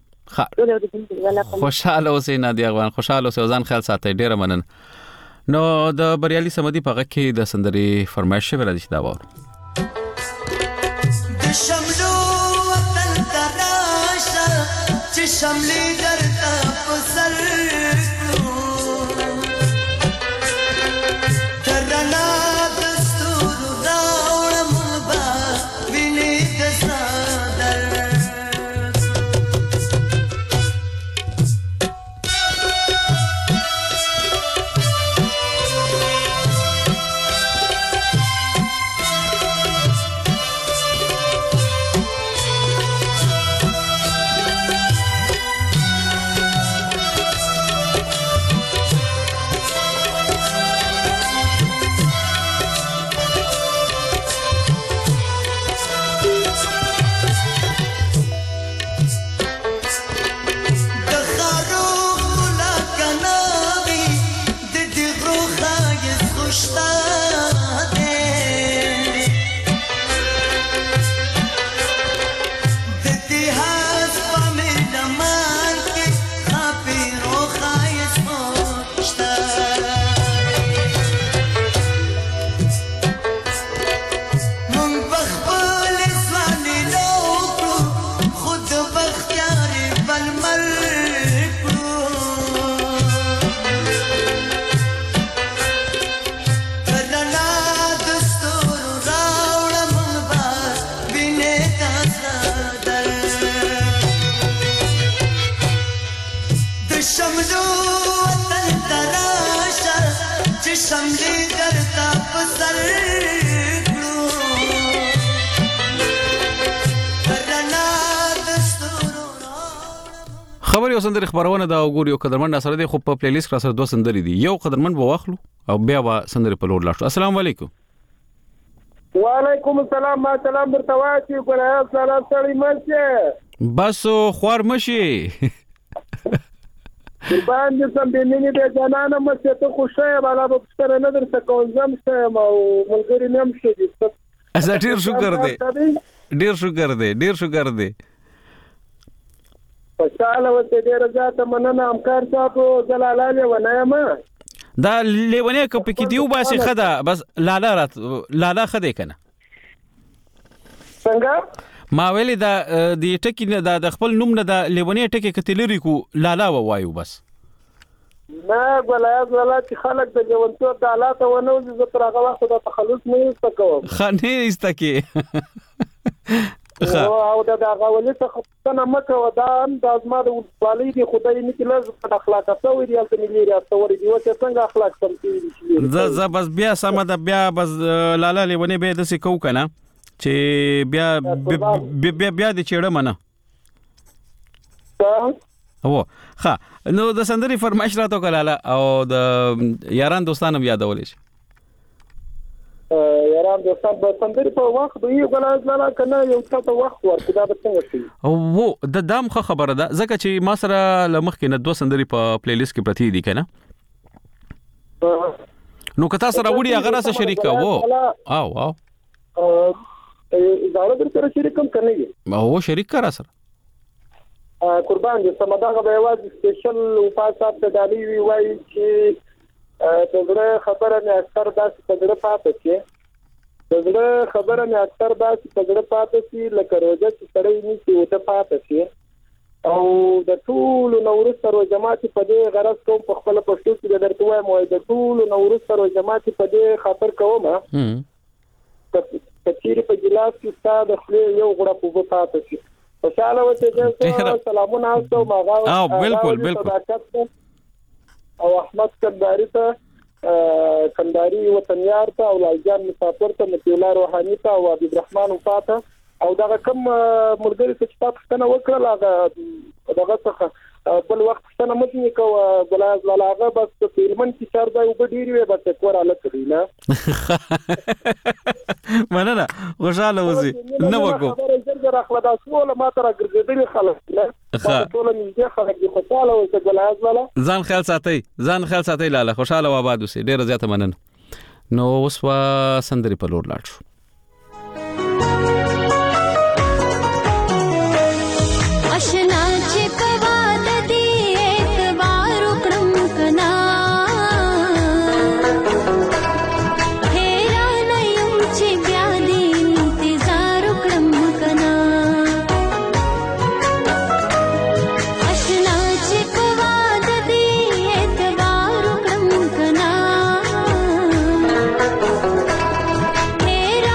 H: دې
A: خوشاله اوسئ نادیا افغان خوشاله اوسئ ځان خیال ساتئ ډیر منن. نو د بریالي سمدي په کې د سندري فرمایش به راځي دا وره
J: د شملو وطن تراشه چې شملې درته په سر
A: خبر یو سندري خبرونه دا وګوري او قدرمن سره دی خو په پلی لیست سره دوه سندري دي یو قدرمن به واخلو او بیا به سندري په لور لاړو. السلام علیکم.
Q: وعلیکم السلام. ما سلام درته وایم چې ګلایز سلام سړی مشه
A: بس خور مشي
Q: قربان دې سم دې نه دې جانانه مشه ته خوشاله بالا به ستاره نه درته کوم زم شه ما ملګری نیم شه دې
A: اسا ډیر شکر دې ډیر شکر دې
Q: خوشاله وته ډیر ځاته مننه همکار صاحب جلالاله ونایم
A: دا لیونه کپ کې دیو باسي خدا بس لالا خده کنه
Q: څنګه
A: ما ویلي دا د ټکی نه د خپل نوم نه د لیونه ټکی کتلری کو لالا وایو بس
Q: ما ګلایز ولا چې خلک د ژوندو د حالات ونه زه تر هغه وخت د تخلص نه استکوم
A: خنه استکی
Q: او دا غوړې څه څنګه مکه ودا د ازما د والي دی خدای نه کله د اخلاق څو دی البته ملي راستوري دی او څنګه اخلاق سم کیږي
A: ز بس بیا سم د بیا بس لالا لیونه به د سکو کنه چې بیا د چېړه منه او ها نو د سندري فرمایش راتو کلاله او د یاران دوستانو یادول شي
Q: یاران دوستان به سندري په وخت دی غلاز لاله کنه یو څه وخت ورته دا به څنګه شي
A: او د دام خبره ده ځکه چې ما سره لمخ کې نه دوه سندري په پلی لیست کې پرتی دي کنه نو کتا سره وړي هغه سره شریک وو او
Q: زاړه در سره شریک کوم کنه
A: او شریک کرا سره
Q: قربان دي سمداغه به आवाज سپیشل او پاسه ته دالي وی چې دغه خبره نه اکثر داسې تجربه پاتې شي دغه خبره نه اکثر داسې تجربه پاتې شي لکه روزه چې سړی نیسي او ته پاتې شي او د ټول نورس سره جماعت په دې غرض کوم په خپل پښتو کې درته وایم او د ټول نورس سره جماعت په دې خاطر کوم کچېری په جلاس کې ستاسو د خپل یو غړپ په پاتې شي خوشاله وته دې سلامونه تاسو ماغه
A: او بالکل
Q: او احمد کنداری ته کنداری وطنیار ته او لایجان مسافر ته متولا روحانی ته او عبد الرحمن وفاته او دا کوم مرګري چې تاسو څنګه وکړل هغه دغه څخه بل وخت څنګه مې کو بلاز لاله بس په فلمن کې سر ځای وګډيري وي بس کوراله کړی نه
A: مننه خوشاله وزي نو وکړو
Q: زرګر اخلاص ولا ما تر ګرځېدل خلک نه ټول نږدې خلک دي خوشاله وي بلاز لاله
A: ځان خیال ساتي لاله خوشاله و آباد اوسې ډیر زیاته مننه نو اوس وا سندري په لور لاړ شو
N: اشنا چې پواد دی اعتبار وکړم کنا حیران یم چې بیا دې انتظار وکړم کنا اشنا چې پواد دی اعتبار وکړم کنا حیران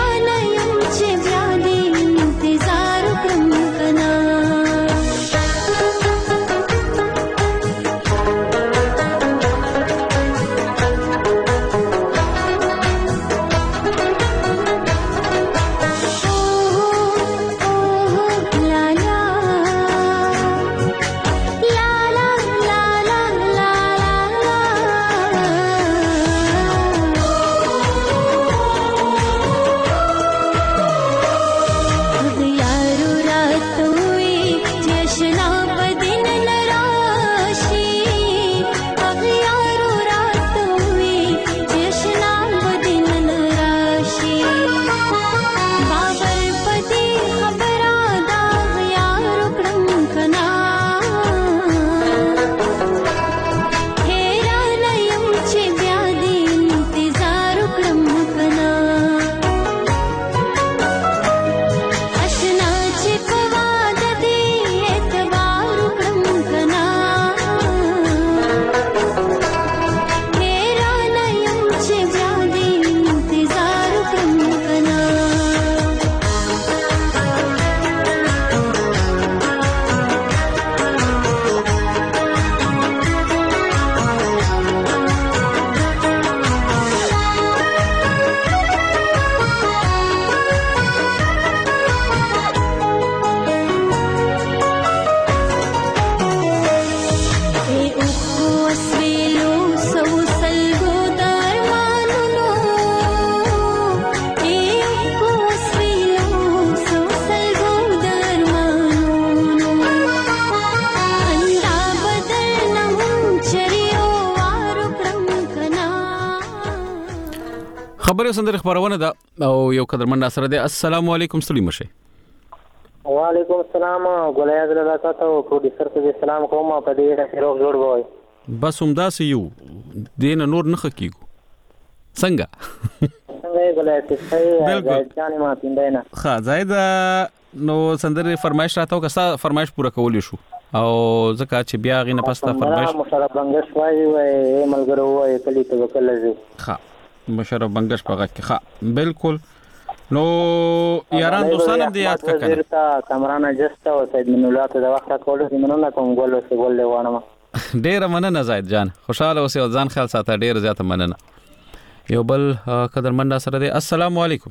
A: خبره سندره خبرونه ده او یو قدرمن سره ده. السلام علیکم ستړي مشه.
R: وعلیکم السلام ګولیا زړه تاسو او پروډوسر ته سلام کوم په دې ډېر روغ جوړ وای.
A: بس همداسې یو دین نور نه خکېګو څنګه
R: ګولیا ته ځان ما پیندای نه
A: ښه زائد نو سندره فرمایش راته وکړه فرمایش پوره کولی شو او ځکه چې بیا غي نه پستا فرمایش
R: مشرف بنگش وای ملګرو وای کلی ته وکړل
A: ښه مشرف بنگش پغه کې ښه بالکل. نو یاران دوستان هم دې یاد کا کنه
R: کامران جستا او سید من الله ته د وخت کولو مننه کوم ګول وانه
A: ډیر مننه زائد جان خوشاله اوسې او ځان خیال ساته ډیر زیاته مننه. یو بل قدرمن سره دی. السلام علیکم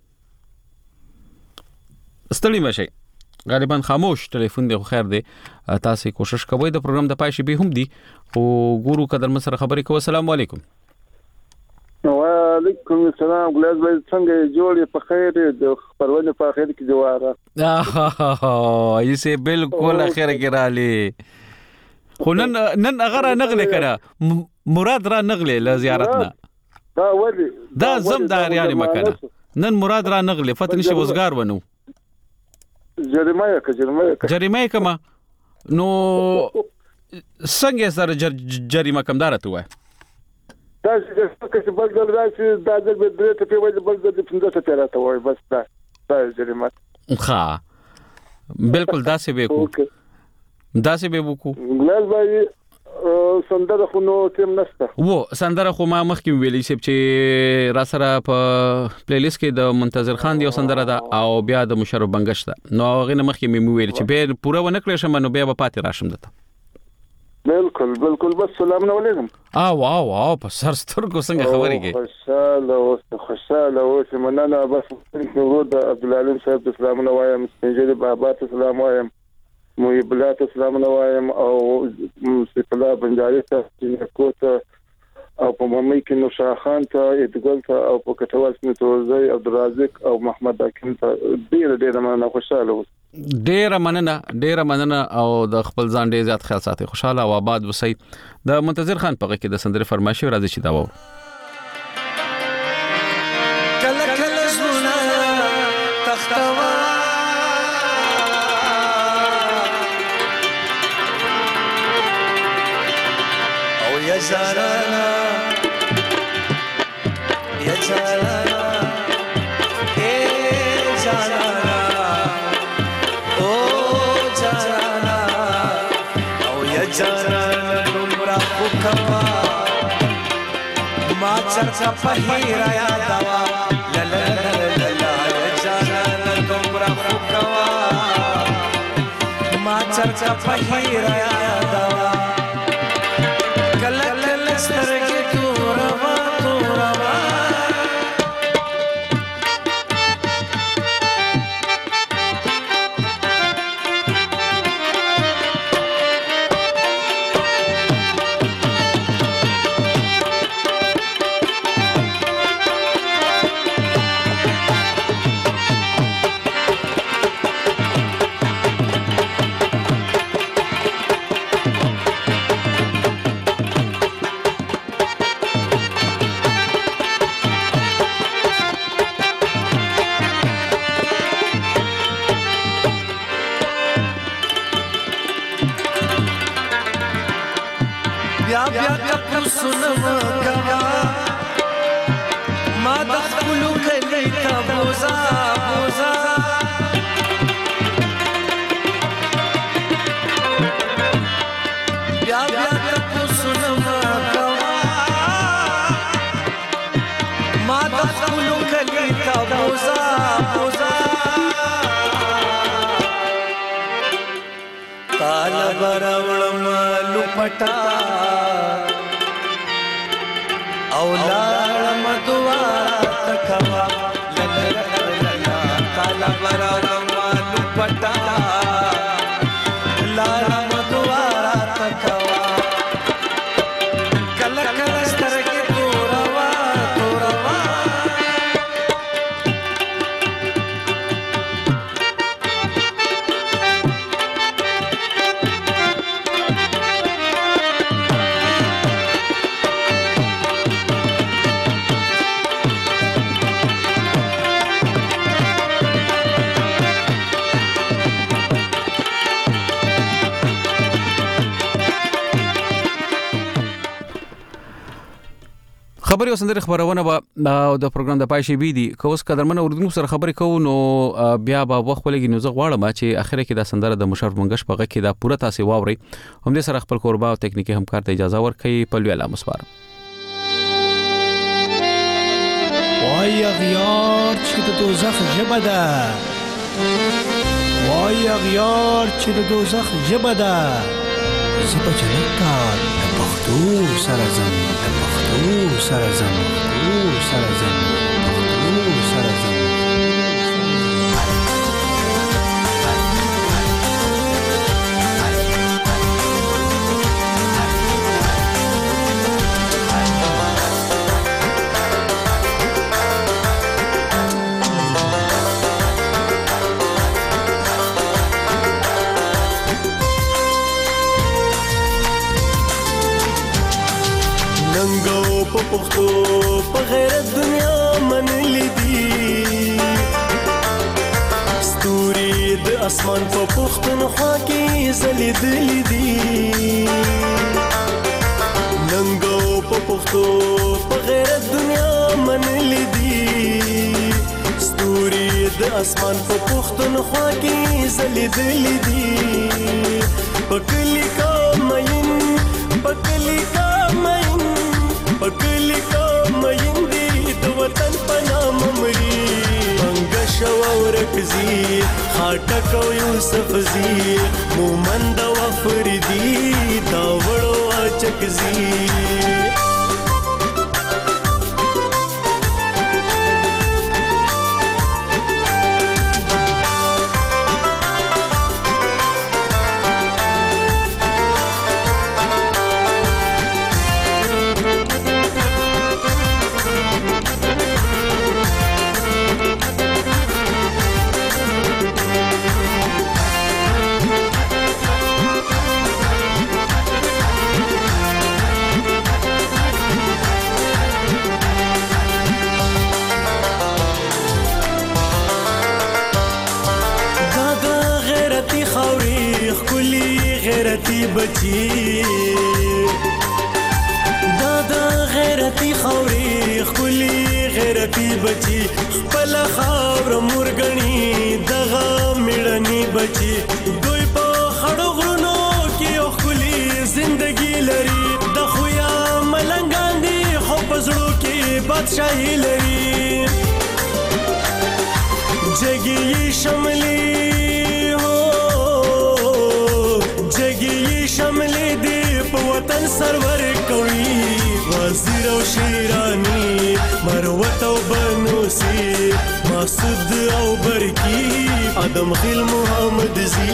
A: ستړي مشه غالبا خاموش ټلیفون دی خو خیر دی تاسو کوشش کوئ د پروګرام د پای شي به هم دی او ګورو قدرمن سره خبرې کوو. السلام علیکم.
M: وعلیکم السلام ګلاس باید څنګه جوړې په خیر د خبرونه په خیر کې جواره
A: ایسه بالکل اخر کې رالی خو نن هغه نغله کړه مراد را نغله ل زیارتنا
M: دا ودی
A: دا زمدار یعنی مکنه نن مراد را نغله فتن شي وزګار ونو جریمه کما نو څنګه سره جریمه کمدار ته وای
M: دا چې بل ځل راشي دا ځل به درې ته پیوځي بل ځل 15 ته راته وای بس دا جریمه
A: ښه بالکل داسې به کو
M: ګلاس باندې سندره خو نو تیم نشته
A: وو سندره خو ما مخکې ویلې چې را سره په پلی لیست کې د منتظر خان دی سندره ده او بیا د مشرف بنگش ده نو هغه نه مخکې مې ویل چې به پوره ونه کړې شم نو بیا به پاتې راشم دته
M: بالکل بس سلام علیکم.
A: واو په سر سترګو څنګه خبرې کې
M: خوشاله اوس مننه بس ورود عبد العلیم صاحب سلام وایم سنجد بابا سلام وایم محب الله سلام وایم او سیف الله بنجاری ته کوت او په ممي کې نو شاه خان ته ادګل ته او په کټوال سمت وزي عبدالرازق او محمد حکیم ته ډیر مننه خوشاله اوس
A: ډیر مننه او د خپل ځان ډیر زیات خیال ساتي خوشاله او آباد وسی. د منتظر خان په کې د سندره فرمایش راځي چې دا وو
J: کله کله زونه تختوا او یا زارانا چرچا پهیرا یا دوا لا جانا تمرا فکوا ما چرچا پهیرا یا دوا کل سترګې توروا پټا او لاړ مدوا تکوا لا کالا برا مالو پټا لاړ مدوا تکوا کله کله سترګې توروا
A: خبري وسندري خبرونه به د پروګرام د پای شي بي دي کوس قدرمن اردو سره خبري کو نو بیا به وخت ولګي نو زه غواړم چې اخره کې د سندره د مشرف منګش په غږ کې دا پوره تاسو واوري هم دې سره خپل قربا او ټکنیکی همکار ته اجازه ورکړي په لوی الله مسپار
S: وای غیار چې د دوزخ ژبه ده وای غیار چې د دوزخ ژبه ده زه په جنت ته د پښتو سره ځم د پښتو سره ځم پښتو سره ځم پښتو سره ځم
J: پښتو په غیرت دنیا منلې دي ستوري د اسمان په پښتونخوا کې ځلېدلې دي ننګو په پښتو په غیرت دنیا منلې دي ستوري د اسمان په پښتونخوا کې ځلېدلې دي پکلی کا مین پکلی کا مین پکلی کا مېندې د وطن په نام مري څنګه شو ورکزي خاټک او یوسف زي مومند او فريدي دا وړو اچکزي بچي دا غیرتي خوري خولي غیرتي بچي خپل خاور مورګني دغه میړني بچي دوی په خړو غرونو کې خولي زندگی لري د خویا ملنګان دي خو پزړو کې بادشاہي لري جګي شملي شملې دی په وطن سرور کوي وزیر او شیرانی مروت او بنوسی مسعود او برکی ادم خیل محمد زی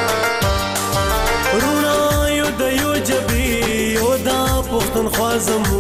J: زمو